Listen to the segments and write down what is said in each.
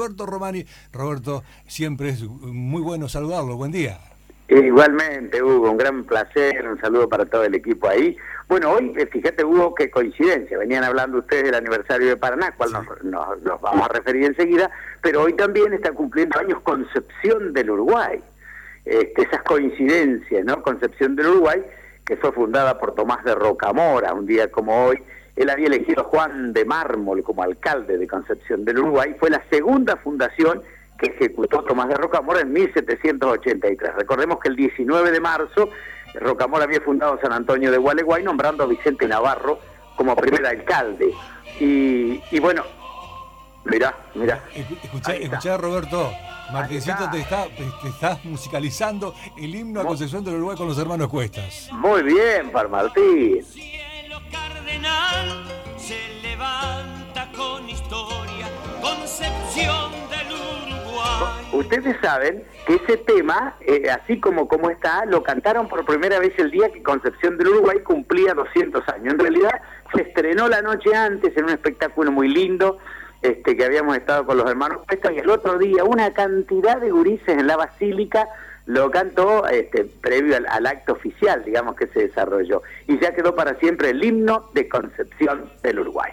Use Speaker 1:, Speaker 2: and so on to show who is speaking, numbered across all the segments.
Speaker 1: Roberto Romani. Roberto, siempre es muy bueno saludarlo. Buen día.
Speaker 2: Igualmente, Hugo, un gran placer, un saludo para todo el equipo ahí. Bueno, hoy, fíjate, Hugo, qué coincidencia, venían hablando ustedes del aniversario de Paraná, cual nos vamos a referir enseguida, pero hoy también está cumpliendo años Concepción del Uruguay. Esas coincidencias, ¿no? Concepción del Uruguay, que fue fundada por Tomás de Rocamora, un día como hoy. Él había elegido a Juan de Mármol como alcalde de Concepción del Uruguay. Fue la segunda fundación que ejecutó Tomás de Rocamora en 1783. Recordemos que el 19 de marzo Rocamora había fundado San Antonio de Gualeguay, nombrando a Vicente Navarro como primer alcalde. Y bueno, mirá.
Speaker 1: Escuchá, Roberto. Martincito te está musicalizando el himno a Concepción del Uruguay con los hermanos Cuestas.
Speaker 2: Muy bien, para Martín.
Speaker 3: El cielo cardenal se levanta con historia, Concepción del Uruguay.
Speaker 2: Ustedes saben que ese tema, así como está, lo cantaron por primera vez el día que Concepción del Uruguay cumplía 200 años. En realidad se estrenó la noche antes en un espectáculo muy lindo, que habíamos estado con los hermanos Cuesta, y el otro día una cantidad de gurises en la Basílica lo cantó previo al acto oficial, digamos, que se desarrolló. Y ya quedó para siempre el himno de Concepción del Uruguay.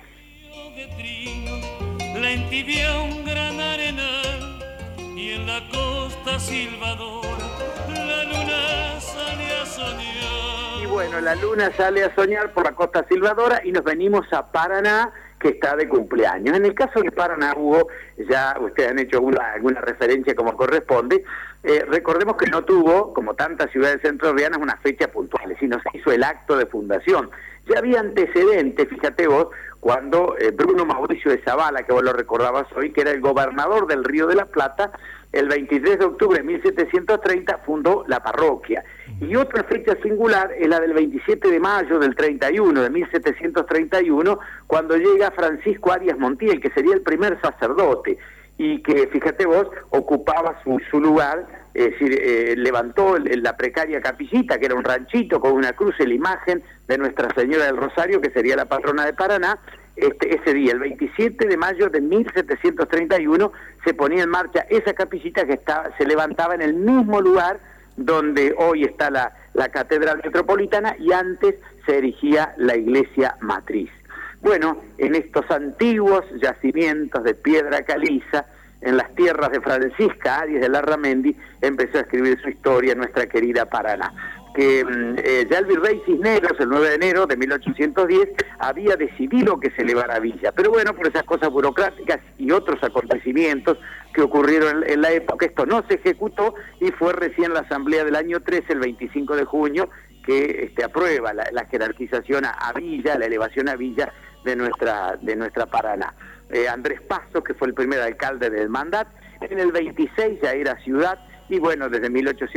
Speaker 3: La entibió un gran arenal y en la costa silbadora la luna sale a soñar.
Speaker 2: Y bueno, la luna sale a soñar por la costa silbadora y nos venimos a Paraná, que está de cumpleaños. En el caso de Paraná, Hugo, ya ustedes han hecho alguna referencia como corresponde. Recordemos que no tuvo, como tantas ciudades centroamericanas, una fecha puntual, sino se hizo el acto de fundación. Ya había antecedentes, fíjate vos, cuando Bruno Mauricio de Zavala, que vos lo recordabas hoy, que era el gobernador del Río de la Plata, el 23 de octubre de 1730 fundó la parroquia. Y otra fecha singular es la del 27 de mayo del 31, de 1731, cuando llega Francisco Arias Montiel, que sería el primer sacerdote, y que, fíjate vos, ocupaba su lugar, es decir, levantó la precaria capillita, que era un ranchito con una cruz y la imagen de Nuestra Señora del Rosario, que sería la patrona de Paraná. Ese día, el 27 de mayo de 1731, se ponía en marcha esa capillita que se levantaba en el mismo lugar donde hoy está la Catedral Metropolitana, y antes se erigía la iglesia matriz. Bueno, en estos antiguos yacimientos de piedra caliza, en las tierras de Francisca Arias de Larramendi, empezó a escribir su historia nuestra querida Paraná. Que ya el virrey Cisneros, el 9 de enero de 1810, había decidido que se elevara Villa. Pero bueno, por esas cosas burocráticas y otros acontecimientos que ocurrieron en la época, esto no se ejecutó, y fue recién la asamblea del año 13, el 25 de junio, que aprueba la jerarquización a Villa, la elevación a Villa de nuestra Paraná. Andrés Paso, que fue el primer alcalde del mandato, en el 26 ya era ciudad, y bueno, desde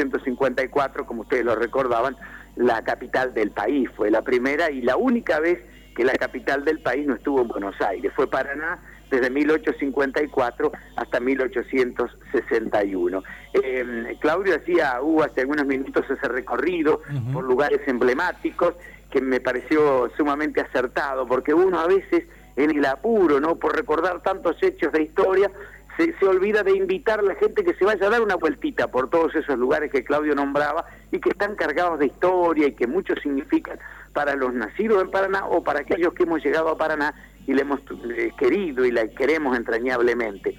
Speaker 2: 1854, como ustedes lo recordaban, la capital del país. Fue la primera y la única vez que la capital del país no estuvo en Buenos Aires. Fue Paraná desde 1854 hasta 1861. Claudio hubo hace algunos minutos ese recorrido por lugares emblemáticos que me pareció sumamente acertado, porque uno a veces en el apuro, ¿no?, por recordar tantos hechos de historia, se olvida de invitar a la gente que se vaya a dar una vueltita por todos esos lugares que Claudio nombraba y que están cargados de historia y que mucho significan para los nacidos en Paraná o para aquellos que hemos llegado a Paraná y le hemos querido y la queremos entrañablemente.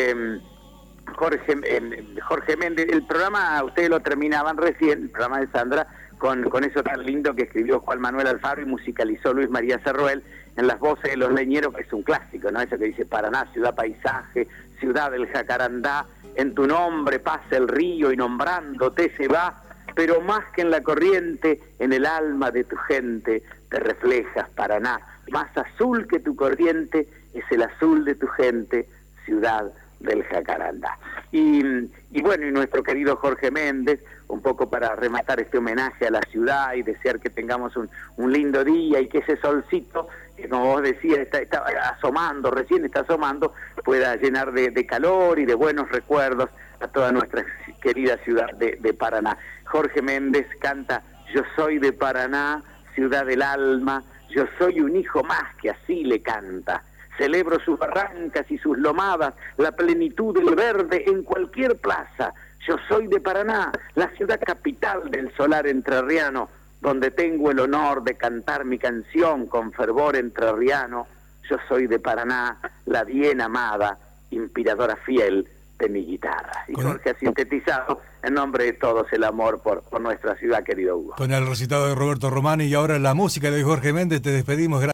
Speaker 2: Jorge Méndez, el programa, ustedes lo terminaban recién, el programa de Sandra, con eso tan lindo que escribió Juan Manuel Alfaro y musicalizó Luis María Cerruel en las voces de los leñeros, que es un clásico, ¿no? Eso que dice: Paraná, ciudad paisaje, ciudad del jacarandá, en tu nombre pasa el río y nombrándote se va, pero más que en la corriente, en el alma de tu gente te reflejas, Paraná. Más azul que tu corriente es el azul de tu gente, ciudad del jacarandá. Y bueno, y nuestro querido Jorge Méndez, un poco para rematar este homenaje a la ciudad y desear que tengamos un lindo día y que ese solcito, que como vos decías, está asomando, recién está asomando, pueda llenar de calor y de buenos recuerdos a toda nuestra querida ciudad de Paraná. Jorge Méndez canta: yo soy de Paraná, ciudad del alma, yo soy un hijo más que así le canta. Celebro sus barrancas y sus lomadas, la plenitud del verde en cualquier plaza. Yo soy de Paraná, la ciudad capital del solar entrerriano, donde tengo el honor de cantar mi canción con fervor entrerriano. Yo soy de Paraná, la bien amada, inspiradora fiel de mi guitarra. Y Jorge ha sintetizado en nombre de todos el amor por nuestra ciudad, querido Hugo.
Speaker 1: Con el recitado de Roberto Romani y ahora la música de Jorge Méndez, te despedimos.